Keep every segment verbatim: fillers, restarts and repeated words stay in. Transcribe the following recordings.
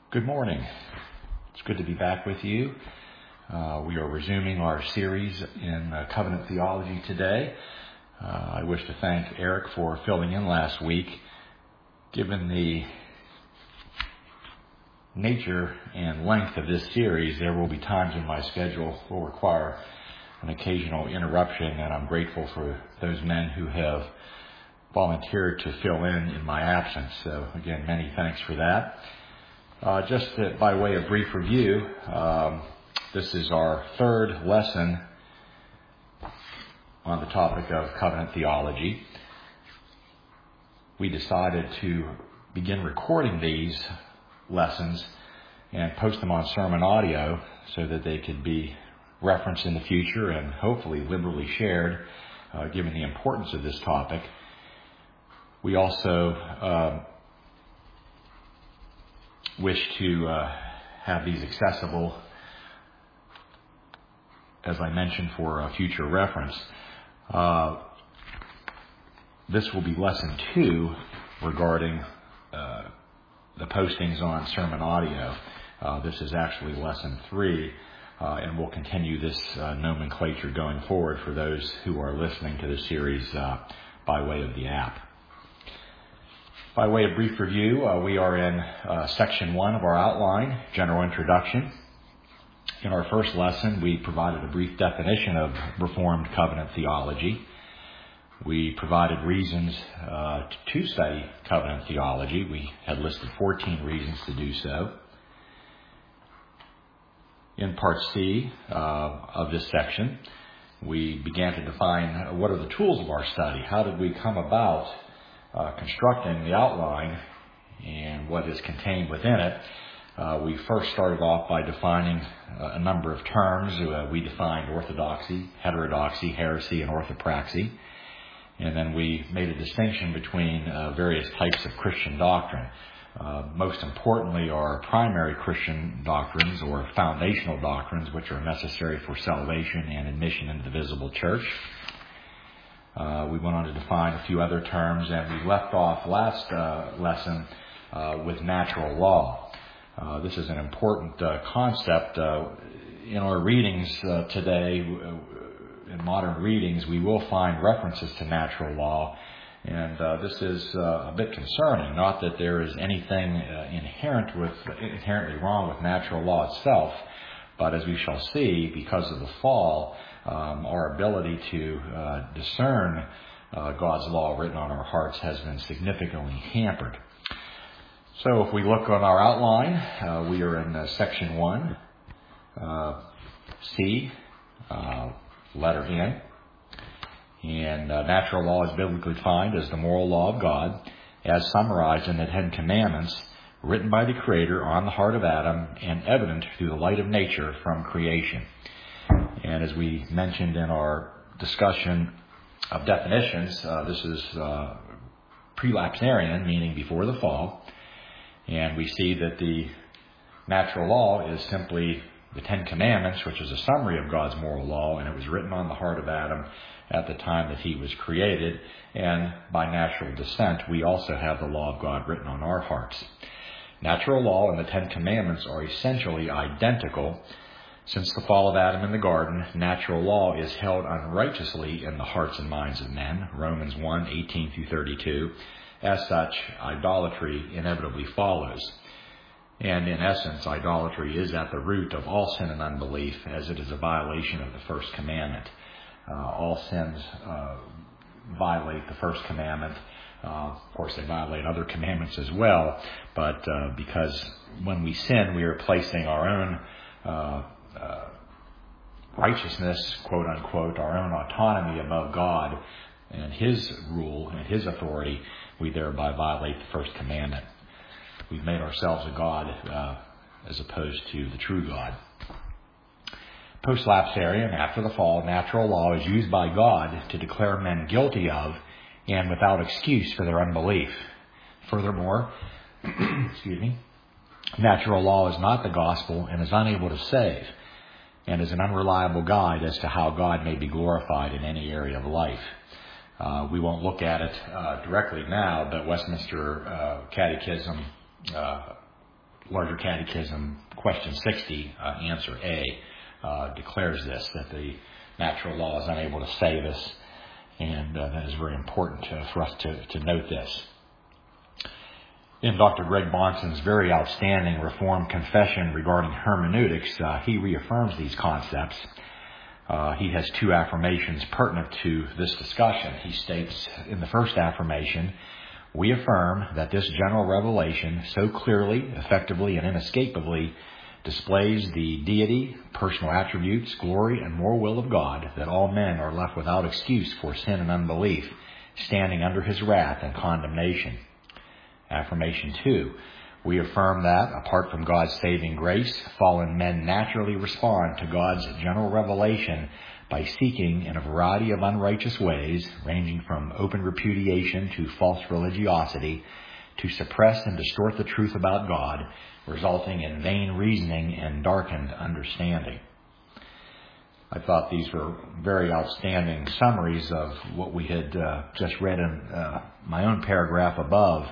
Good morning. It's good to be back with you. Uh, we are resuming our series in uh, covenant theology today. Uh, I wish to thank Eric for filling in last week. Given the nature and length of this series, there will be times in my schedule will require an occasional interruption, and I'm grateful for those men who have volunteered to fill in in my absence. So again, many thanks for that. Uh, just uh, by way of brief review, um, this is our third lesson on the topic of covenant theology. We decided to begin recording these lessons and post them on sermon audio so that they could be referenced in the future and hopefully liberally shared, uh, given the importance of this topic. We also uh, wish to uh, have these accessible, as I mentioned, for uh, future reference. Uh, this will be lesson two regarding uh, the postings on sermon audio. Uh, this is actually lesson three, uh, and we'll continue this uh, nomenclature going forward for those who are listening to this series uh, by way of the app. By way of brief review, uh, we are in uh, section one of our outline, General Introduction. In our first lesson, we provided a brief definition of Reformed covenant theology. We provided reasons uh, to study covenant theology. We had listed fourteen reasons to do so. In part C uh, of this section, we began to define what are the tools of our study. How did we come about Uh, constructing the outline and what is contained within it. Uh, we first started off by defining uh, a number of terms. Uh, we defined orthodoxy, heterodoxy, heresy, and orthopraxy. And then we made a distinction between uh, various types of Christian doctrine. Uh, most importantly are primary Christian doctrines or foundational doctrines, which are necessary for salvation and admission into the visible church. Uh, we went on to define a few other terms, and we left off last uh, lesson uh, with natural law. Uh, this is an important uh, concept. Uh, in our readings uh, today, uh, in modern readings, we will find references to natural law, and uh, this is uh, a bit concerning. Not that there is anything uh, inherent with inherently wrong with natural law itself, but as we shall see, because of the fall, Um, our ability to uh, discern uh, God's law written on our hearts has been significantly hampered. So if we look on our outline, uh, we are in uh, section one, uh, C, uh, letter N. And uh, natural law is biblically defined as the moral law of God, as summarized in the Ten Commandments, written by the Creator on the heart of Adam and evident through the light of nature from creation. And as we mentioned in our discussion of definitions, uh, this is uh, prelapsarian, meaning before the fall. And we see that the natural law is simply the Ten Commandments, which is a summary of God's moral law, and it was written on the heart of Adam at the time that he was created. And by natural descent, we also have the law of God written on our hearts. Natural law and the Ten Commandments are essentially identical. Since the fall of Adam in the garden, natural law is held unrighteously in the hearts and minds of men, Romans one, eighteen through thirty-two. As such, idolatry inevitably follows. And in essence, idolatry is at the root of all sin and unbelief, as it is a violation of the first commandment. Uh, all sins uh, violate the first commandment. Uh, of course, they violate other commandments as well, but uh, because when we sin, we are placing our own uh, Uh, righteousness, quote unquote, our own autonomy above God and His rule and His authority, we thereby violate the first commandment. We've made ourselves a God uh, as opposed to the true God. Post-lapsarian, after the fall, natural law is used by God to declare men guilty of and without excuse for their unbelief. Furthermore, excuse me, natural law is not the gospel and is unable to save, and is an unreliable guide as to how God may be glorified in any area of life. Uh, we won't look at it uh, directly now, but Westminster uh, Catechism uh, Larger Catechism, question sixty, uh, answer A, uh, declares this, that the natural law is unable to save us, and uh, that is very important uh, for us to, to note this. In Doctor Greg Bahnsen's very outstanding Reformed confession regarding hermeneutics, uh, he reaffirms these concepts. Uh, he has two affirmations pertinent to this discussion. He states in the first affirmation, "We affirm that this general revelation so clearly, effectively, and inescapably displays the deity, personal attributes, glory, and moral will of God, that all men are left without excuse for sin and unbelief, standing under his wrath and condemnation." Affirmation two, "We affirm that, apart from God's saving grace, fallen men naturally respond to God's general revelation by seeking in a variety of unrighteous ways, ranging from open repudiation to false religiosity, to suppress and distort the truth about God, resulting in vain reasoning and darkened understanding." I thought these were very outstanding summaries of what we had uh, just read in uh, my own paragraph above.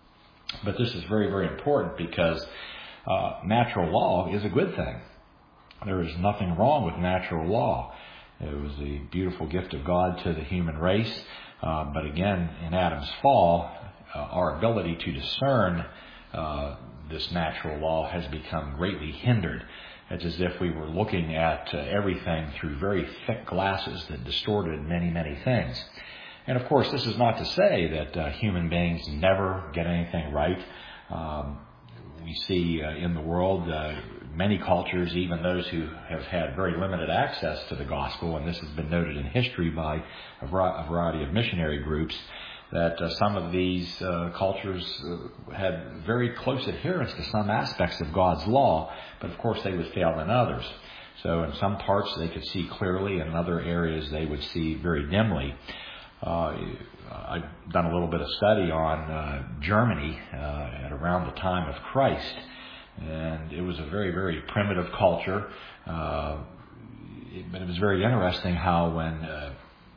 But this is very, very important because uh, natural law is a good thing. There is nothing wrong with natural law. It was a beautiful gift of God to the human race. Uh, but again, in Adam's fall, uh, our ability to discern uh, this natural law has become greatly hindered. It's as if we were looking at uh, everything through very thick glasses that distorted many, many things. And of course, this is not to say that uh, human beings never get anything right. Um, we see uh, in the world uh, many cultures, even those who have had very limited access to the gospel, and this has been noted in history by a variety of missionary groups, that uh, some of these uh, cultures uh, had very close adherence to some aspects of God's law, but of course they would fail in others. So in some parts they could see clearly, and in other areas they would see very dimly. Uh, I've done a little bit of study on uh, Germany uh, at around the time of Christ, and it was a very, very primitive culture. Uh, it, but it was very interesting how when uh,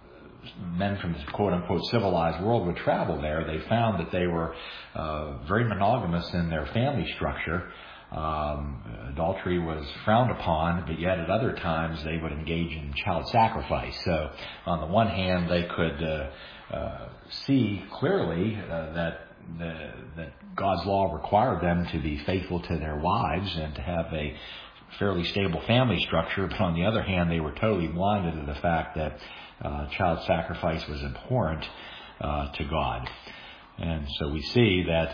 men from the quote-unquote civilized world would travel there, they found that they were uh, very monogamous in their family structure. Um, adultery was frowned upon, but yet at other times they would engage in child sacrifice. So on the one hand, they could uh, uh, see clearly uh, that the, that God's law required them to be faithful to their wives and to have a fairly stable family structure. But on the other hand, they were totally blinded to the fact that uh, child sacrifice was abhorrent uh, to God. And so we see that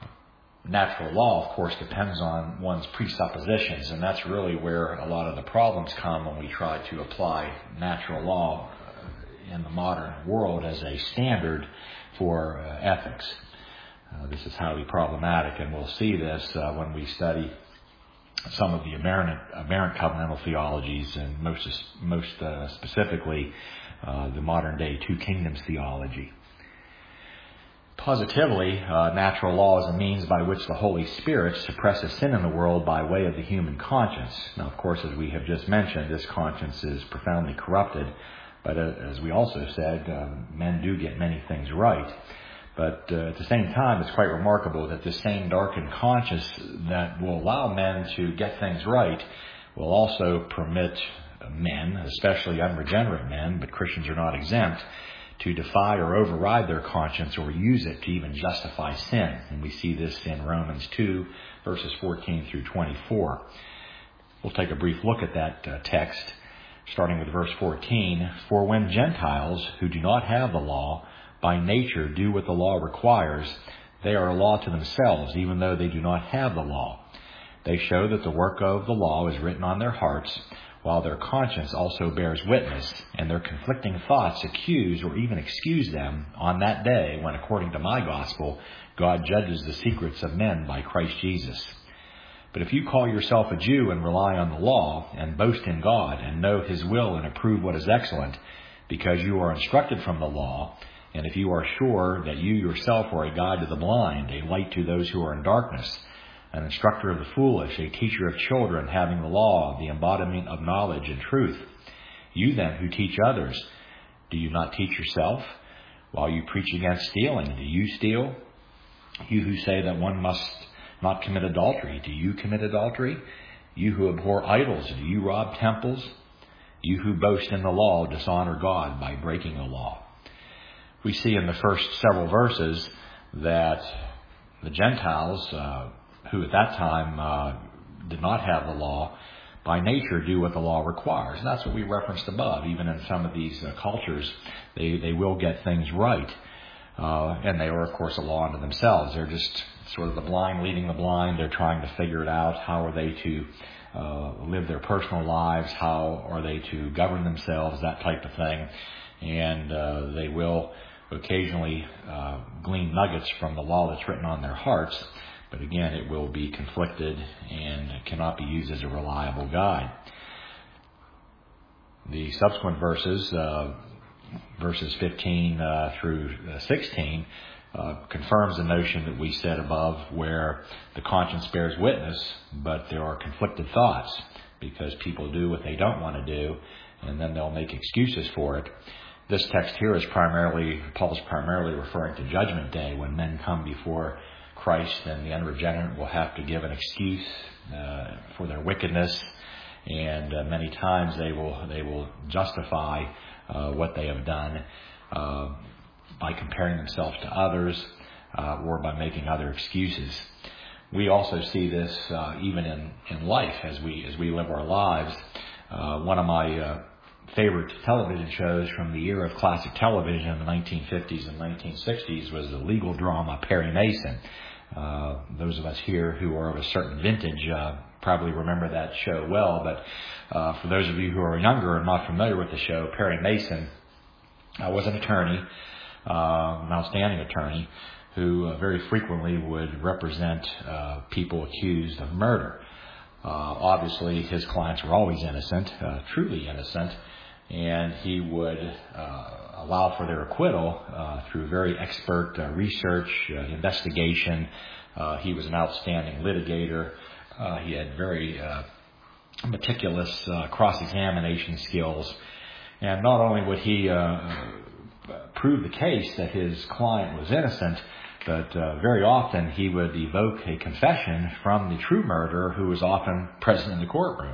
natural law, of course, depends on one's presuppositions, and that's really where a lot of the problems come when we try to apply natural law in the modern world as a standard for uh, ethics. Uh, this is highly problematic, and we'll see this uh, when we study some of the aberrant, aberrant covenantal theologies, and most most uh, specifically uh, the modern-day two kingdoms theology. Positively, uh, natural law is a means by which the Holy Spirit suppresses sin in the world by way of the human conscience. Now, of course, as we have just mentioned, this conscience is profoundly corrupted. But uh, as we also said, uh, men do get many things right. But uh, at the same time, it's quite remarkable that this same darkened conscience that will allow men to get things right will also permit men, especially unregenerate men, but Christians are not exempt, to defy or override their conscience or use it to even justify sin. And we see this in Romans two, verses fourteen through twenty-four. We'll take a brief look at that uh, text, starting with verse fourteen. "For when Gentiles, who do not have the law, by nature do what the law requires, they are a law to themselves, even though they do not have the law. They show that the work of the law is written on their hearts, while their conscience also bears witness, and their conflicting thoughts accuse or even excuse them on that day when, according to my gospel, God judges the secrets of men by Christ Jesus. But if you call yourself a Jew and rely on the law, and boast in God, and know his will and approve what is excellent, because you are instructed from the law, and if you are sure that you yourself are a guide to the blind, a light to those who are in darkness, an instructor of the foolish, a teacher of children, having the law, the embodiment of knowledge and truth. You then who teach others, do you not teach yourself? While you preach against stealing, do you steal? You who say that one must not commit adultery. Do you commit adultery? You who abhor idols, do you rob temples? You who boast in the law dishonor God by breaking the law. We see in the first several verses that the Gentiles, uh, who at that time uh, did not have the law, by nature do what the law requires. And that's what we referenced above. Even in some of these uh, cultures, they, they will get things right. Uh, and they are, of course, a law unto themselves. They're just sort of the blind leading the blind. They're trying to figure it out. How are they to uh, live their personal lives? How are they to govern themselves? That type of thing. And uh, they will occasionally uh, glean nuggets from the law that's written on their hearts. But again, it will be conflicted and cannot be used as a reliable guide. The subsequent verses, uh, verses fifteen uh, through sixteen, uh, confirms the notion that we said above, where the conscience bears witness, but there are conflicted thoughts because people do what they don't want to do, and then they'll make excuses for it. This text here is primarily, Paul's primarily referring to Judgment Day, when men come before Christ, and the unregenerate will have to give an excuse uh, for their wickedness, and uh, many times they will they will justify uh, what they have done uh, by comparing themselves to others uh, or by making other excuses. We also see this uh, even in, in life as we as we live our lives. Uh, one of my uh, favorite television shows from the era of classic television in the nineteen fifties and nineteen sixties was the legal drama Perry Mason. Uh, those of us here who are of a certain vintage uh, probably remember that show well, but uh, for those of you who are younger and not familiar with the show, Perry Mason uh, was an attorney, uh, an outstanding attorney, who uh, very frequently would represent uh, people accused of murder. Uh, obviously, his clients were always innocent, uh, truly innocent, and he would uh, allow for their acquittal uh, through very expert uh, research, uh, investigation. Uh, he was an outstanding litigator. Uh, he had very uh, meticulous uh, cross-examination skills. And not only would he uh, prove the case that his client was innocent, but uh, very often he would evoke a confession from the true murderer, who was often present in the courtroom.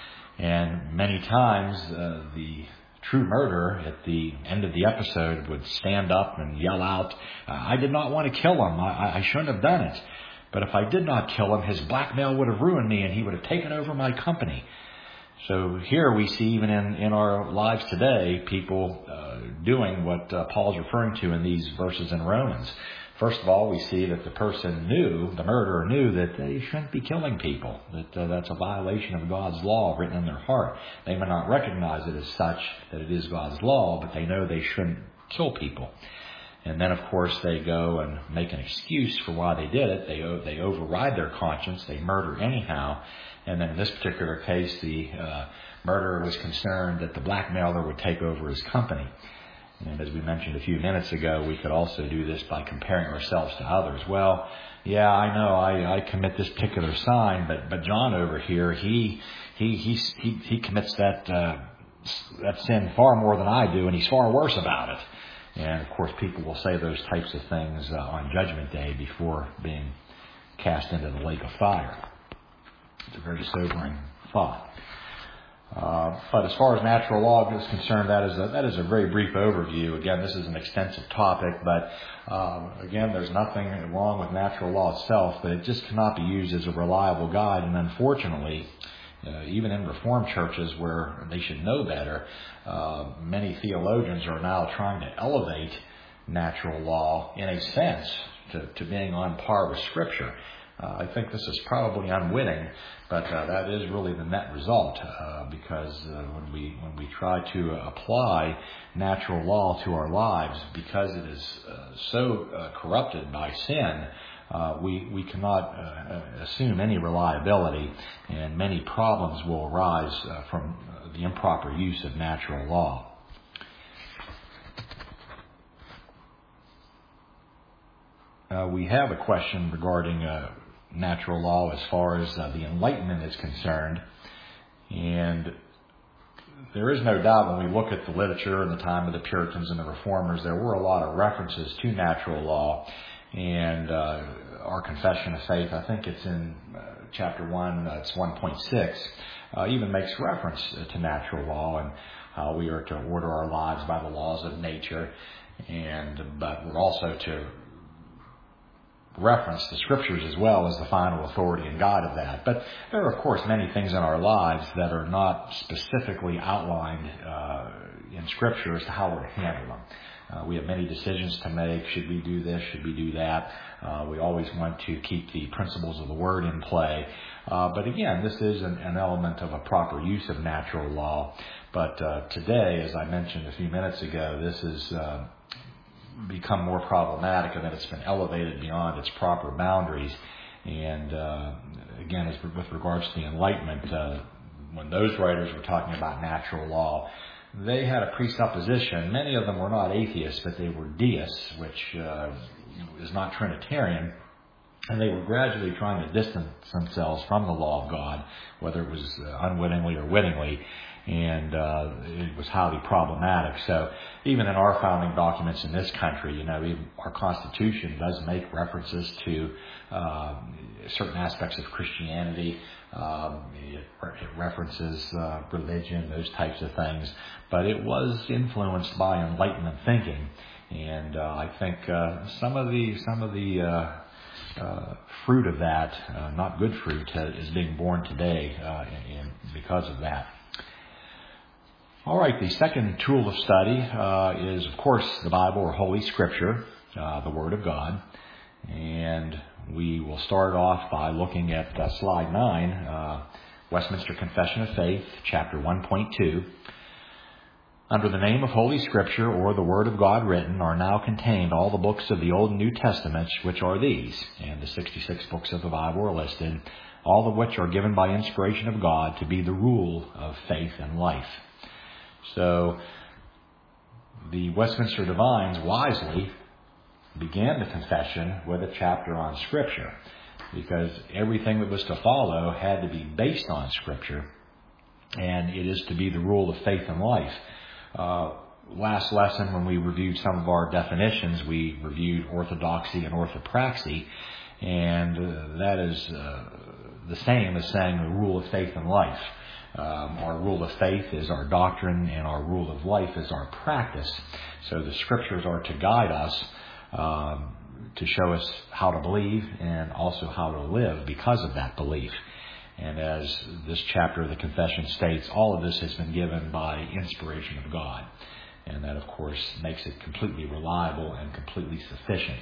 And many times uh, the true murderer at the end of the episode would stand up and yell out, "I did not want to kill him. I, I shouldn't have done it. But if I did not kill him, his blackmail would have ruined me and he would have taken over my company." So here we see, even in, in our lives today, people uh, doing what uh, Paul's referring to in these verses in Romans. First of all, we see that the person knew, the murderer knew, that they shouldn't be killing people, that uh, that's a violation of God's law written in their heart. They may not recognize it as such, that it is God's law, but they know they shouldn't kill people. And then, of course, they go and make an excuse for why they did it. They they override their conscience. They murder anyhow. And then in this particular case, the uh, murderer was concerned that the blackmailer would take over his company. And as we mentioned a few minutes ago, we could also do this by comparing ourselves to others. Well, yeah, I know I, I commit this particular sign, but but John over here, he he he he, he commits that uh, that sin far more than I do, and he's far worse about it. And of course, people will say those types of things uh, on Judgment Day before being cast into the lake of fire. It's a very sobering thought. Uh, but as far as natural law is concerned, that is a, that is a very brief overview. Again, this is an extensive topic, but uh, again, there's nothing wrong with natural law itself, but it just cannot be used as a reliable guide. And unfortunately, uh, even in Reformed churches where they should know better, uh, many theologians are now trying to elevate natural law, in a sense, to, to being on par with Scripture. Uh, I think this is probably unwitting, but uh, that is really the net result, uh, because uh, when we when we try to apply natural law to our lives, because it is uh, so uh, corrupted by sin, uh, we we cannot uh, assume any reliability, and many problems will arise uh, from the improper use of natural law. Uh, we have a question regarding uh, natural law as far as uh, the Enlightenment is concerned. And there is no doubt, when we look at the literature in the time of the Puritans and the Reformers, there were a lot of references to natural law. And uh, our confession of faith, I think it's in uh, chapter one, uh, it's one point six, uh, even makes reference to natural law and how we are to order our lives by the laws of nature, and but we're also to reference the Scriptures as well as the final authority and guide of that. But there are, of course, many things in our lives that are not specifically outlined uh, in Scripture as to how we're to handle them. Uh, we have many decisions to make. Should we do this? Should we do that? Uh, we always want to keep the principles of the Word in play. Uh, but again, this is an, an element of a proper use of natural law. But uh, today, as I mentioned a few minutes ago, this is uh, become more problematic, and that it's been elevated beyond its proper boundaries. And uh, again, as with regards to the Enlightenment, uh, when those writers were talking about natural law, they had a presupposition. Many of them were not atheists, but they were deists, which uh, is not Trinitarian. And they were gradually trying to distance themselves from the law of God, whether it was uh, unwittingly or wittingly. And uh, it was highly problematic. So even in our founding documents in this country, you know, even our Constitution does make references to uh, certain aspects of Christianity. Um, it, it references uh, religion, those types of things. But it was influenced by Enlightenment thinking, and uh, I think uh, some of the some of the uh, uh, fruit of that, uh, not good fruit, uh, is being born today uh, in, in, because of that. All right, the second tool of study uh, is, of course, the Bible or Holy Scripture, uh, the Word of God. And we will start off by looking at uh, slide nine, uh, Westminster Confession of Faith, chapter one point two. Under the name of Holy Scripture, or the Word of God written, are now contained all the books of the Old and New Testaments, which are these. And the sixty-six books of the Bible are listed, all of which are given by inspiration of God to be the rule of faith and life. So the Westminster Divines wisely began the confession with a chapter on Scripture, because everything that was to follow had to be based on Scripture, and it is to be the rule of faith and life. Uh, last lesson, when we reviewed some of our definitions, we reviewed orthodoxy and orthopraxy, and uh, that is uh, the same as saying the rule of faith and life. Um, our rule of faith is our doctrine, and our rule of life is our practice. So the Scriptures are to guide us, um, to show us how to believe and also how to live because of that belief. And as this chapter of the Confession states, all of this has been given by inspiration of God. And that, of course, makes it completely reliable and completely sufficient.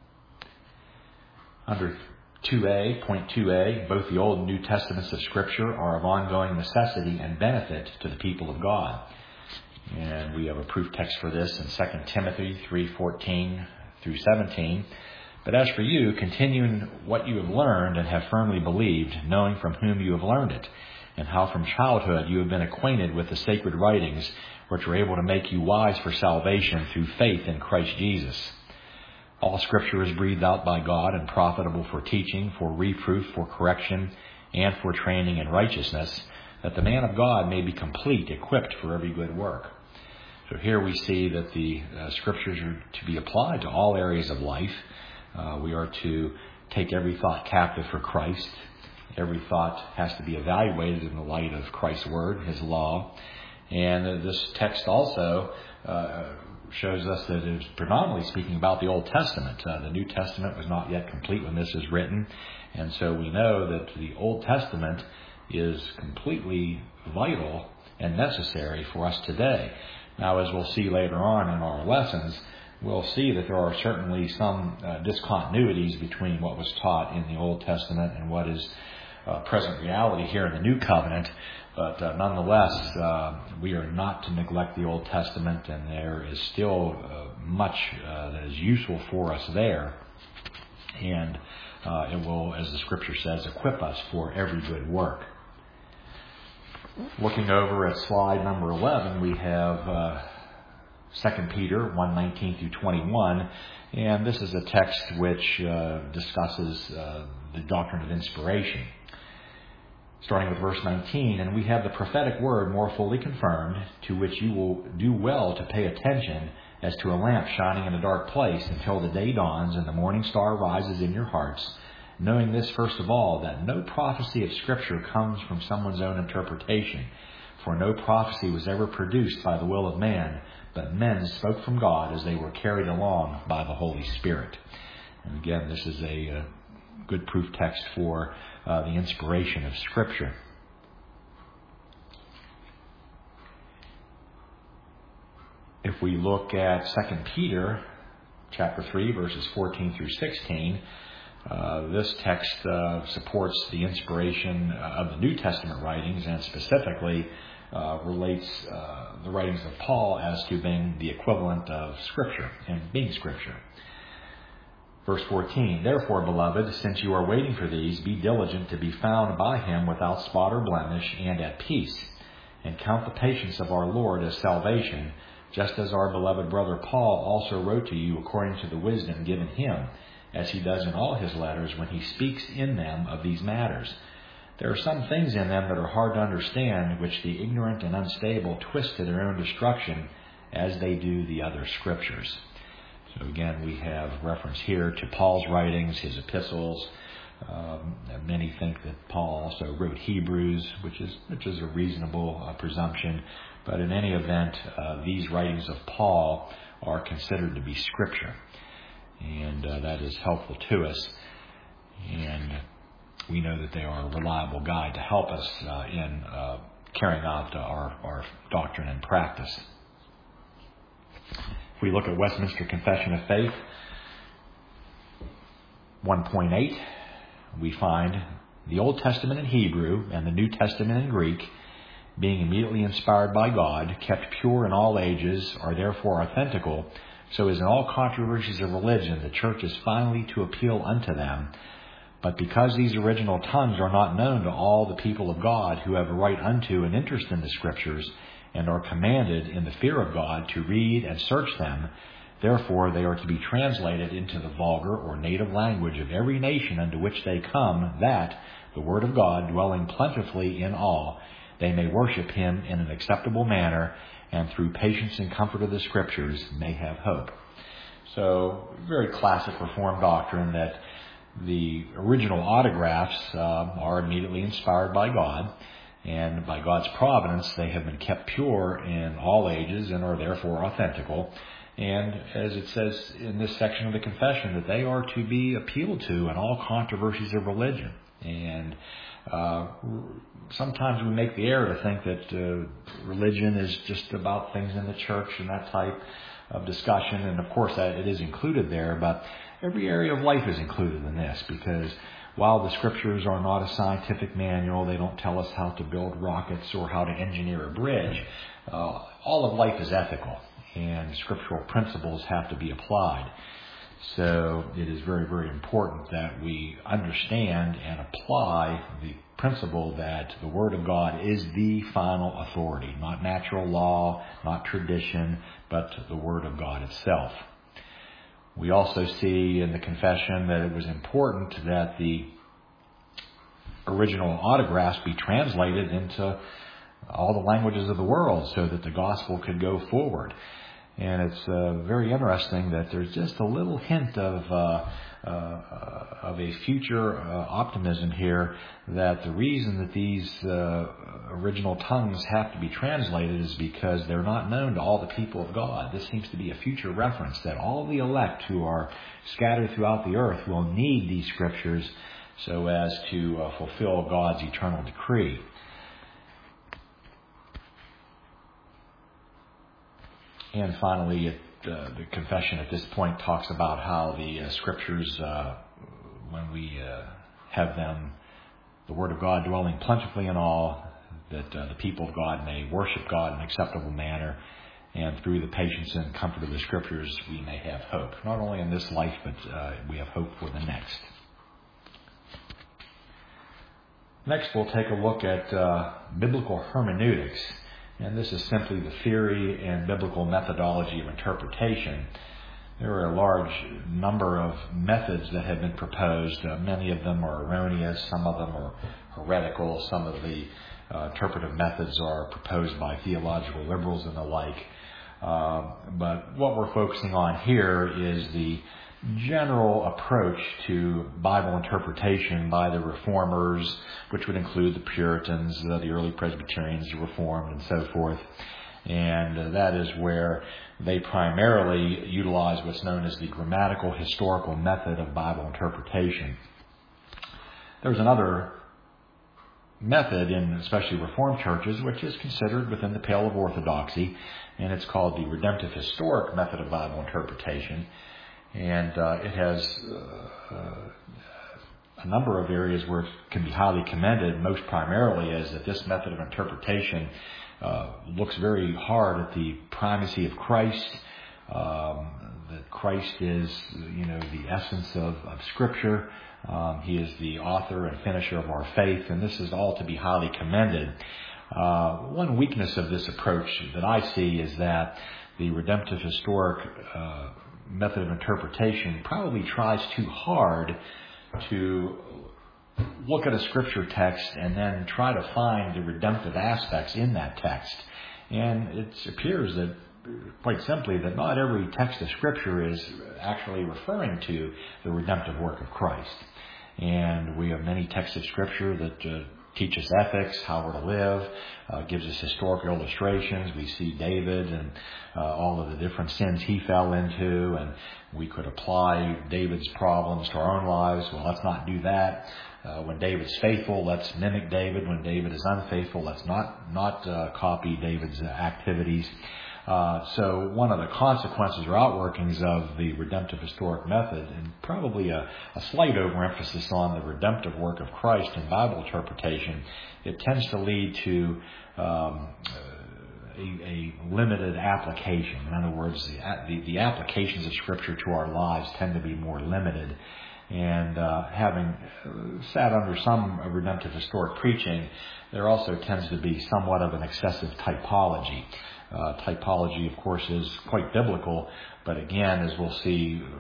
Under two A, point two A, both the Old and New Testaments of Scripture are of ongoing necessity and benefit to the people of God. And we have a proof text for this in Second Timothy three fourteen through seventeen. But as for you, continue in what you have learned and have firmly believed, knowing from whom you have learned it, and how from childhood you have been acquainted with the sacred writings, which are able to make you wise for salvation through faith in Christ Jesus. All Scripture is breathed out by God and profitable for teaching, for reproof, for correction, and for training in righteousness, that the man of God may be complete, equipped for every good work. So here we see that the uh, Scriptures are to be applied to all areas of life. Uh, we are to take every thought captive for Christ. Every thought has to be evaluated in the light of Christ's Word, His law. And uh, this text also uh, shows us that it is predominantly speaking about the Old Testament. Uh, the New Testament was not yet complete when this is written. And so we know that the Old Testament is completely vital and necessary for us today. Now, as we'll see later on in our lessons, we'll see that there are certainly some uh, discontinuities between what was taught in the Old Testament and what is uh, present reality here in the New Covenant. But uh, nonetheless, uh, we are not to neglect the Old Testament, and there is still uh, much uh, that is useful for us there. And uh, it will, as the Scripture says, equip us for every good work. Looking over at slide number eleven, we have uh, Second Peter one nineteen through twenty-one, and this is a text which uh, discusses uh, the doctrine of inspiration. Starting with verse nineteen, and we have the prophetic word more fully confirmed, to which you will do well to pay attention, as to a lamp shining in a dark place until the day dawns and the morning star rises in your hearts, knowing this first of all, that no prophecy of Scripture comes from someone's own interpretation. For no prophecy was ever produced by the will of man, but men spoke from God as they were carried along by the Holy Spirit. And again, this is a uh, good proof text for uh, the inspiration of Scripture. If we look at Second Peter chapter three, verses fourteen through sixteen, uh, this text uh, supports the inspiration of the New Testament writings, and specifically uh, relates uh, the writings of Paul as to being the equivalent of Scripture and being Scripture. Verse fourteen, "Therefore, beloved, since you are waiting for these, be diligent to be found by him without spot or blemish and at peace, and count the patience of our Lord as salvation, just as our beloved brother Paul also wrote to you according to the wisdom given him, as he does in all his letters when he speaks in them of these matters. There are some things in them that are hard to understand, which the ignorant and unstable twist to their own destruction, as they do the other Scriptures." So again, we have reference here to Paul's writings, his epistles. Um, many think that Paul also wrote Hebrews, which is which is a reasonable uh, presumption. But in any event, uh, these writings of Paul are considered to be Scripture. And uh, that is helpful to us. And we know that they are a reliable guide to help us uh, in uh, carrying out uh, our, our doctrine and practice. If we look at Westminster Confession of Faith, one point eight, we find the Old Testament in Hebrew and the New Testament in Greek, being immediately inspired by God, kept pure in all ages, are therefore authentical, so as in all controversies of religion the Church is finally to appeal unto them. But because these original tongues are not known to all the people of God who have a right unto and interest in the Scriptures, and are commanded in the fear of God to read and search them, therefore they are to be translated into the vulgar or native language of every nation unto which they come, that, the Word of God dwelling plentifully in all, they may worship him in an acceptable manner, and through patience and comfort of the Scriptures may have hope. So, very classic Reformed doctrine that the original autographs uh, are immediately inspired by God, and by God's providence they have been kept pure in all ages and are therefore authentical. And as it says in this section of the confession, that they are to be appealed to in all controversies of religion. And uh, sometimes we make the error to think that uh, religion is just about things in the church and that type of discussion. And of course that it is included there, but every area of life is included in this, because while the Scriptures are not a scientific manual, they don't tell us how to build rockets or how to engineer a bridge, uh, all of life is ethical, and scriptural principles have to be applied. So it is very, very important that we understand and apply the principle that the Word of God is the final authority, not natural law, not tradition, but the Word of God itself. We also see in the confession that it was important that the original autographs be translated into all the languages of the world so that the gospel could go forward. And it's uh, very interesting that there's just a little hint of uh, uh, of a future uh, optimism here, that the reason that these uh, original tongues have to be translated is because they're not known to all the people of God. This seems to be a future reference that all the elect who are scattered throughout the earth will need these Scriptures so as to uh, fulfill God's eternal decree. And finally, it, uh, the confession at this point talks about how the uh, Scriptures, uh, when we uh, have them, the Word of God dwelling plentifully in all, that uh, the people of God may worship God in an acceptable manner, and through the patience and comfort of the Scriptures we may have hope, not only in this life, but uh, we have hope for the next. Next, we'll take a look at uh, biblical hermeneutics. And this is simply the theory and biblical methodology of interpretation. There are a large number of methods that have been proposed. Uh, many of them are erroneous. Some of them are heretical. Some of the uh, interpretive methods are proposed by theological liberals and the like. Uh, but what we're focusing on here is the general approach to Bible interpretation by the Reformers, which would include the Puritans, uh, the early Presbyterians, the Reformed, and so forth. And uh, that is where they primarily utilize what's known as the grammatical historical method of Bible interpretation. There's another method in especially Reformed churches which is considered within the pale of orthodoxy, and it's called the redemptive historic method of Bible interpretation. And uh, it has uh, uh, a number of areas where it can be highly commended. Most primarily is that this method of interpretation uh, looks very hard at the primacy of Christ, um, that Christ is, you know, the essence of, of Scripture. Um, he is the author and finisher of our faith, and this is all to be highly commended. Uh, one weakness of this approach that I see is that the redemptive historic uh, method of interpretation probably tries too hard to look at a scripture text and then try to find the redemptive aspects in that text. And it appears that, quite simply, that not every text of Scripture is actually referring to the redemptive work of Christ. And we have many texts of Scripture that uh, teach us ethics, how we're to live, uh, gives us historical illustrations. We see David and uh, all of the different sins he fell into, and we could apply David's problems to our own lives. Well, let's not do that. Uh, when David's faithful, let's mimic David. When David is unfaithful, let's not not uh, copy David's uh, activities. Uh, so one of the consequences or outworkings of the redemptive historic method, and probably a, a slight overemphasis on the redemptive work of Christ in Bible interpretation, it tends to lead to um, a, a limited application. In other words, the, the, the applications of Scripture to our lives tend to be more limited. And uh, having sat under some redemptive historic preaching, there also tends to be somewhat of an excessive typology. Uh, typology, of course, is quite biblical, but again, as we'll see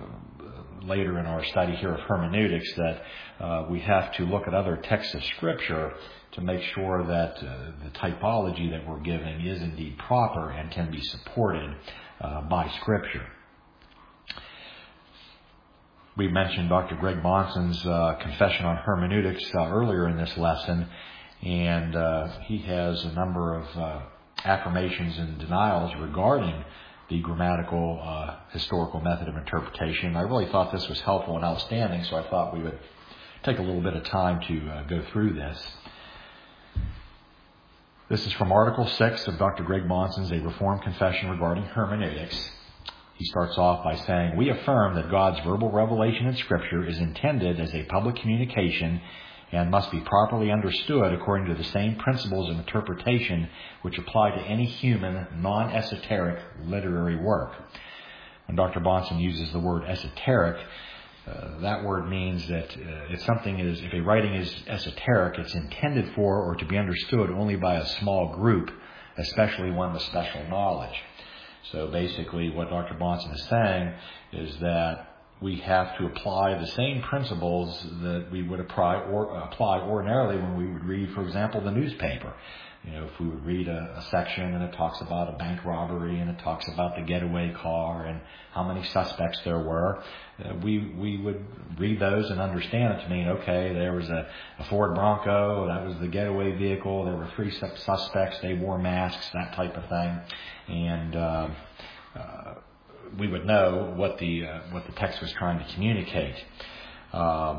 later in our study here of hermeneutics, that uh, we have to look at other texts of Scripture to make sure that uh, the typology that we're giving is indeed proper and can be supported uh, by Scripture. We mentioned Doctor Greg Bahnsen's uh, Confession on Hermeneutics uh, earlier in this lesson, and uh, he has a number of uh, affirmations and denials regarding the grammatical uh, historical method of interpretation. I really thought this was helpful and outstanding, so I thought we would take a little bit of time to uh, go through this. This is from Article six of Doctor Greg Bahnsen's A Reformed Confession Regarding Hermeneutics. He starts off by saying, "We affirm that God's verbal revelation in Scripture is intended as a public communication and must be properly understood according to the same principles of interpretation which apply to any human, non-esoteric literary work." When Doctor Bahnsen uses the word esoteric, uh, that word means that uh, if something is, if a writing is esoteric, it's intended for or to be understood only by a small group, especially one with special knowledge. So basically what Doctor Bahnsen is saying is that we have to apply the same principles that we would apply, or, apply ordinarily when we would read, for example, the newspaper. You know, if we would read a, a section and it talks about a bank robbery and it talks about the getaway car and how many suspects there were, uh, we we would read those and understand it to mean, okay, there was a, a Ford Bronco, that was the getaway vehicle, there were three suspects, they wore masks, that type of thing. And uh, uh, we would know what the uh, what the text was trying to communicate. Um,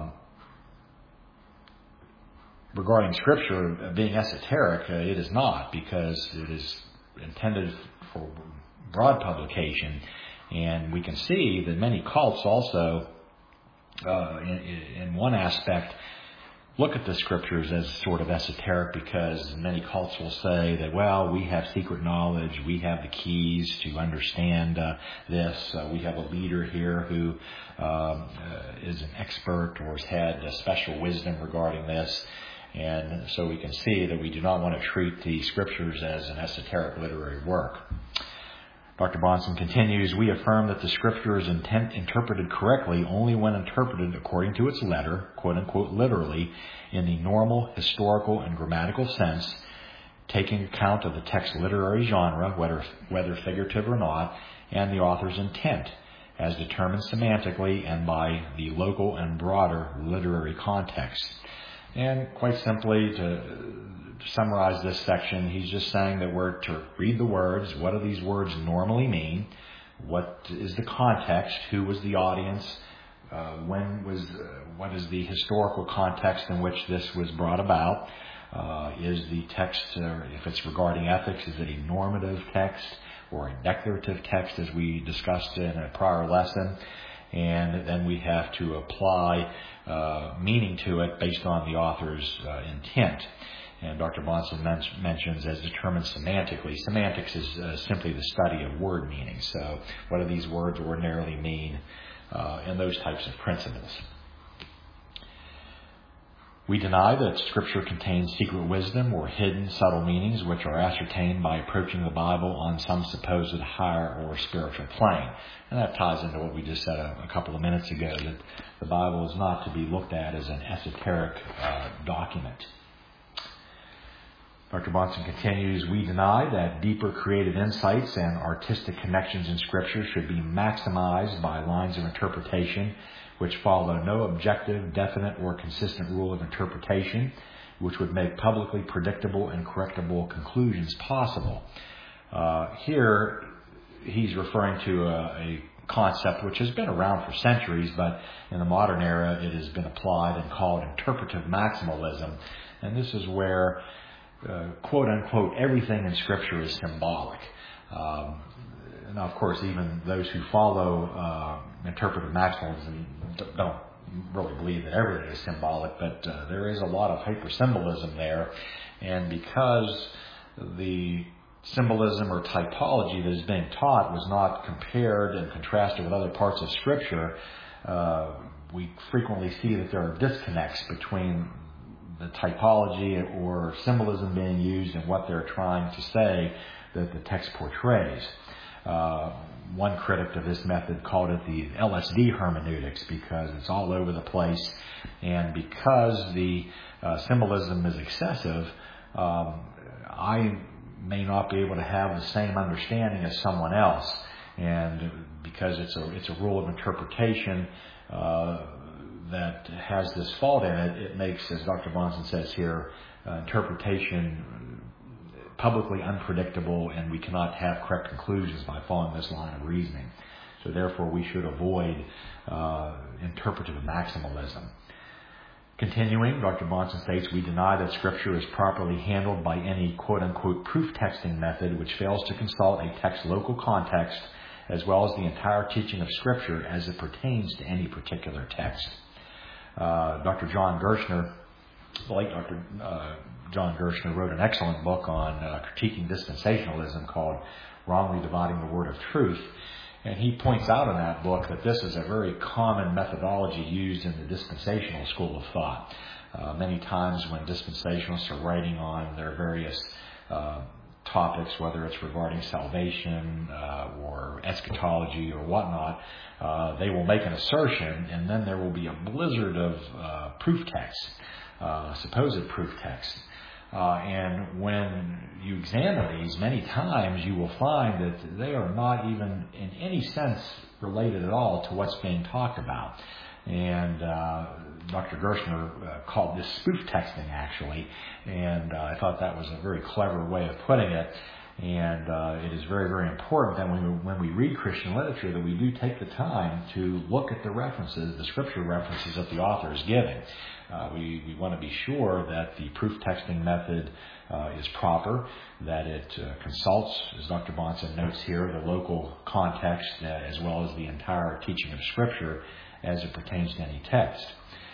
regarding Scripture being esoteric, uh, it is not, because it is intended for broad publication, and we can see that many cults also, uh, in, in one aspect, look at the Scriptures as sort of esoteric, because many cults will say that, well, we have secret knowledge, we have the keys to understand uh, this, uh, we have a leader here who um, uh, is an expert or has had uh, special wisdom regarding this. And so we can see that we do not want to treat the Scriptures as an esoteric literary work. Doctor Bahnsen continues, "We affirm that the Scripture is intent, interpreted correctly only when interpreted according to its letter, quote-unquote literally, in the normal historical and grammatical sense, taking account of the text's literary genre, whether, whether figurative or not, and the author's intent, as determined semantically and by the local and broader literary context. And quite simply, to, to summarize this section, he's just saying that we're to read the words. What do these words normally mean? What is the context? Who was the audience? Uh, when was? Uh, what is the historical context in which this was brought about? Uh, is the text, uh, if it's regarding ethics, is it a normative text or a declarative text, as we discussed in a prior lesson? And then we have to apply uh, meaning to it based on the author's uh, intent. And Doctor Bahnsen men- mentions as determined semantically. Semantics is uh, simply the study of word meaning. So what do these words ordinarily mean, uh, and those types of principles. We deny that Scripture contains secret wisdom or hidden subtle meanings which are ascertained by approaching the Bible on some supposed higher or spiritual plane. And that ties into what we just said a, a couple of minutes ago, that the Bible is not to be looked at as an esoteric uh, document. Doctor Bahnsen continues, we deny that deeper creative insights and artistic connections in Scripture should be maximized by lines of interpretation which follow no objective, definite, or consistent rule of interpretation, which would make publicly predictable and correctable conclusions possible. Uh, here, he's referring to a, a concept which has been around for centuries, but in the modern era it has been applied and called interpretive maximalism. And this is where, uh, quote unquote, everything in Scripture is symbolic. Um, now, of course, even those who follow uh, interpretive maximalism don't really believe that everything is symbolic, but uh, there is a lot of hypersymbolism there. And because the symbolism or typology that is being taught was not compared and contrasted with other parts of Scripture, uh, we frequently see that there are disconnects between the typology or symbolism being used and what they're trying to say that the text portrays. Uh, one critic of this method called it the L S D hermeneutics because it's all over the place, and because the uh, symbolism is excessive, um, I may not be able to have the same understanding as someone else, and because it's a it's a rule of interpretation uh, that has this fault in it, it makes, as Doctor Bahnsen says here, uh, interpretation publicly unpredictable, and we cannot have correct conclusions by following this line of reasoning. So therefore we should avoid uh, interpretive maximalism. Continuing, Doctor Bahnsen states, we deny that Scripture is properly handled by any quote-unquote proof texting method which fails to consult a text's local context as well as the entire teaching of Scripture as it pertains to any particular text. Uh, Doctor John Gershner, the late Doctor Uh, John Gershner, wrote an excellent book on uh, critiquing dispensationalism called Wrongly Dividing the Word of Truth. And he points out in that book that this is a very common methodology used in the dispensational school of thought. Uh, many times when dispensationalists are writing on their various uh, topics, whether it's regarding salvation uh, or eschatology or whatnot, uh, they will make an assertion and then there will be a blizzard of uh, proof texts, uh, supposed proof texts. Uh, and when you examine these, many times you will find that they are not even in any sense related at all to what's being talked about. And uh, Doctor Gershner uh, called this spoof texting, actually, and uh, I thought that was a very clever way of putting it. And uh, it is very, very important that when we, when we read Christian literature that we do take the time to look at the references, the Scripture references that the author is giving. Uh, we, we want to be sure that the proof texting method uh, is proper, that it uh, consults, as Doctor Bahnsen notes here, the local context uh, as well as the entire teaching of Scripture as it pertains to any text.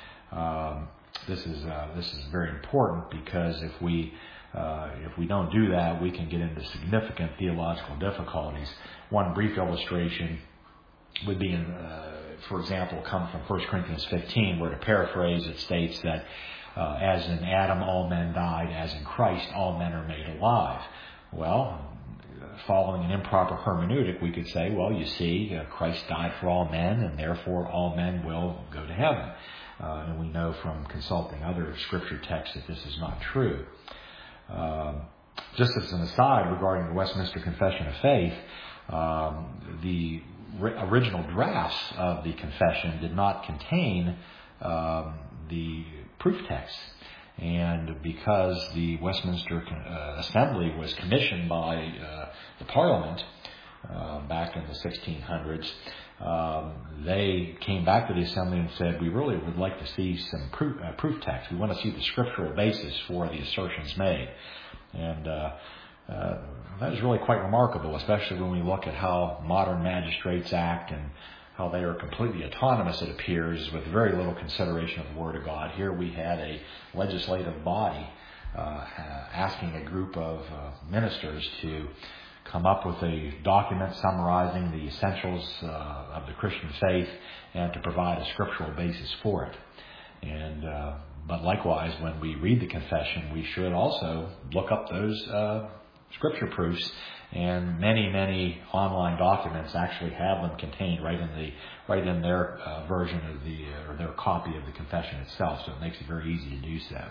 Um, this is uh, this is very important because if we uh, if we don't do that, we can get into significant theological difficulties. One brief illustration would be, in, uh, for example, come from First Corinthians fifteen, where to paraphrase, it states that uh, as in Adam all men died, as in Christ all men are made alive. Well, following an improper hermeneutic, we could say, well, you see, uh, Christ died for all men, and therefore all men will go to heaven. Uh, and we know from consulting other Scripture texts that this is not true. Uh, just as an aside regarding the Westminster Confession of Faith, um, the ri- original drafts of the confession did not contain um, the proof text. And because the Westminster uh, Assembly was commissioned by uh, the Parliament uh, back in the sixteen hundreds, um, they came back to the Assembly and said, we really would like to see some proof, uh, proof text. We want to see the scriptural basis for the assertions made. And uh, uh, that is really quite remarkable, especially when we look at how modern magistrates act and how they are completely autonomous, it appears, with very little consideration of the Word of God. Here we had a legislative body uh, asking a group of uh, ministers to come up with a document summarizing the essentials uh, of the Christian faith and to provide a scriptural basis for it. And uh, but likewise, when we read the confession, we should also look up those uh, scripture proofs. And many, many online documents actually have them contained right in the right in their uh, version of the uh, or their copy of the confession itself. So it makes it very easy to do so.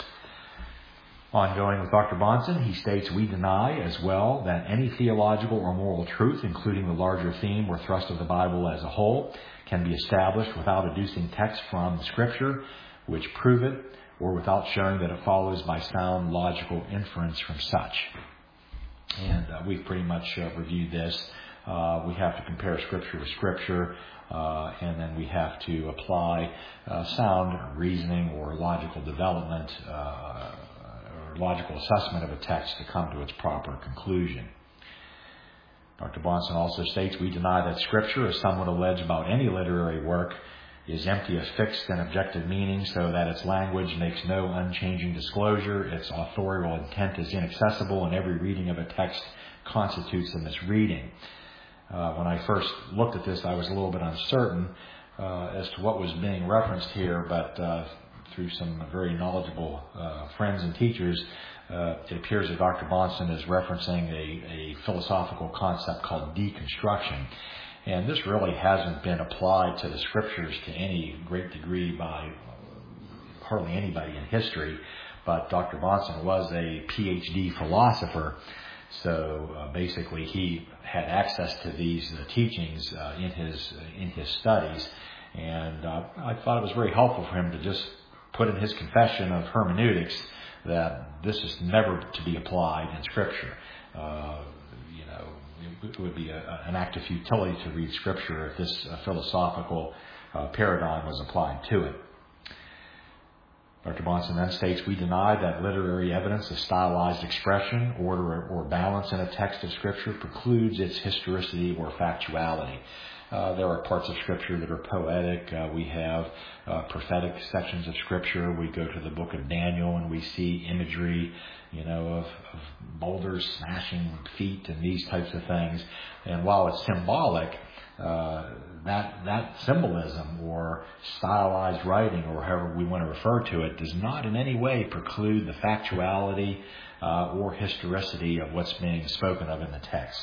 Ongoing with Doctor Bahnsen, he states, we deny as well that any theological or moral truth, including the larger theme or thrust of the Bible as a whole, can be established without adducing texts from Scripture which prove it, or without showing that it follows by sound logical inference from such. And uh, we've pretty much uh, reviewed this. Uh, we have to compare Scripture with Scripture, uh, and then we have to apply uh, sound reasoning or logical development uh, or logical assessment of a text to come to its proper conclusion. Doctor Bahnsen also states, we deny that Scripture, as some would allege about any literary work, is empty of fixed and objective meaning, so that its language makes no unchanging disclosure, its authorial intent is inaccessible, and every reading of a text constitutes a misreading. Uh, when I first looked at this, I was a little bit uncertain uh, as to what was being referenced here, but uh, through some very knowledgeable uh, friends and teachers, uh, it appears that Doctor Bahnsen is referencing a, a philosophical concept called deconstruction. And this really hasn't been applied to the Scriptures to any great degree by hardly anybody in history, but Doctor Bahnsen was a P H D philosopher, so uh, basically he had access to these uh, teachings uh, in his uh, in his studies, and uh, I thought it was very helpful for him to just put in his confession of hermeneutics that this is never to be applied in Scripture. Uh, you know, it would be a, an act of futility to read Scripture if this uh, philosophical uh, paradigm was applied to it. Doctor Bahnsen then states, we deny that literary evidence of stylized expression, order, or balance in a text of Scripture precludes its historicity or factuality. Uh, there are parts of Scripture that are poetic. Uh, we have uh, prophetic sections of Scripture. We go to the book of Daniel and we see imagery, you know, of, of boulders smashing feet and these types of things. And while it's symbolic, uh, that that symbolism or stylized writing, or however we want to refer to it, does not in any way preclude the factuality uh, or historicity of what's being spoken of in the text.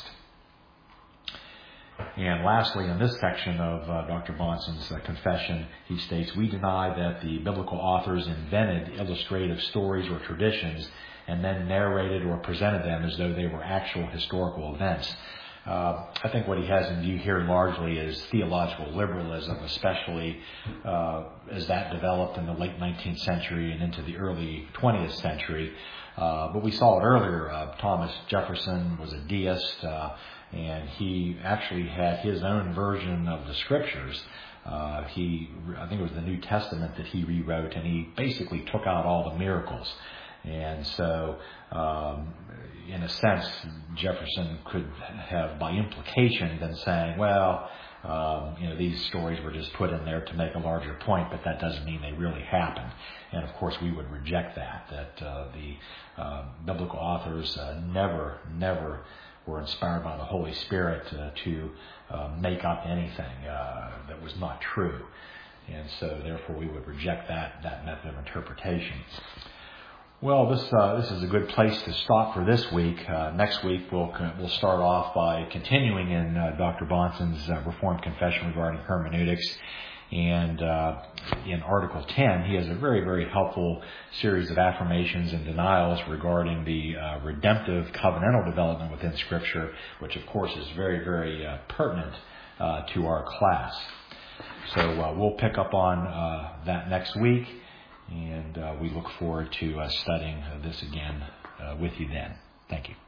And lastly, in this section of uh, Doctor Bahnsen's uh, confession, he states, we deny that the biblical authors invented illustrative stories or traditions and then narrated or presented them as though they were actual historical events. Uh, I think what he has in view here largely is theological liberalism, especially uh, as that developed in the late nineteenth century and into the early twentieth century. Uh, but we saw it earlier. Uh, Thomas Jefferson was a deist, uh, and he actually had his own version of the Scriptures. Uh, he, I think it was the New Testament that he rewrote, and he basically took out all the miracles. And so, um, in a sense, Jefferson could have, by implication, been saying, well, um, you know, these stories were just put in there to make a larger point, but that doesn't mean they really happened. And of course, we would reject that, that uh, the uh, biblical authors uh, never, never were inspired by the Holy Spirit uh, to uh, make up anything uh, that was not true. And so, therefore, we would reject that, that method of interpretation. Well, this uh, this is a good place to stop for this week. Uh, next week we'll we'll start off by continuing in uh, Doctor Bahnsen's uh, Reformed Confession regarding hermeneutics, And uh, in Article ten, he has a very, very helpful series of affirmations and denials regarding the uh, redemptive covenantal development within Scripture, which, of course, is very, very uh, pertinent uh, to our class. So uh, we'll pick up on uh, that next week, and uh, we look forward to uh, studying this again uh, with you then. Thank you.